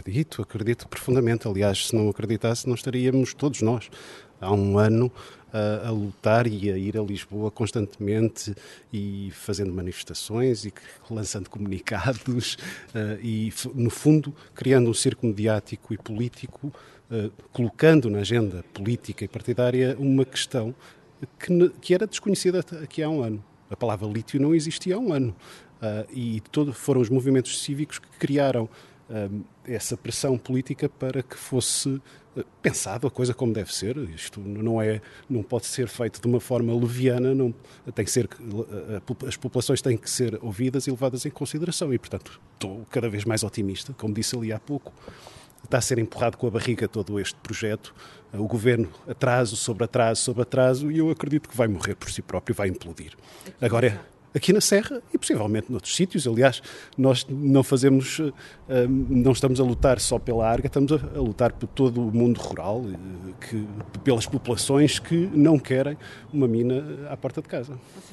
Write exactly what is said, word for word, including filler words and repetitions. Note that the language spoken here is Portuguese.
Acredito, acredito profundamente. Aliás, se não acreditasse, não estaríamos todos nós há um ano a, a lutar e a ir a Lisboa constantemente e fazendo manifestações e lançando comunicados uh, e, no fundo, criando um circo mediático e político, uh, colocando na agenda política e partidária uma questão que, que era desconhecida aqui há um ano. A palavra lítio não existia há um ano. Uh, e todo, foram os movimentos cívicos que criaram uh, essa pressão política para que fosse uh, pensado a coisa como deve ser. Isto não, é, não pode ser feito de uma forma leviana, não, tem que ser, uh, as populações têm que ser ouvidas e levadas em consideração. E, portanto, estou cada vez mais otimista, como disse ali há pouco. Está a ser empurrado com a barriga todo este projeto. Uh, o governo atraso sobre atraso sobre atraso e eu acredito que vai morrer por si próprio, vai implodir. Agora aqui na Serra e possivelmente noutros sítios. Aliás, nós não fazemos, não estamos a lutar só pela Arga, estamos a lutar por todo o mundo rural, que, pelas populações que não querem uma mina à porta de casa.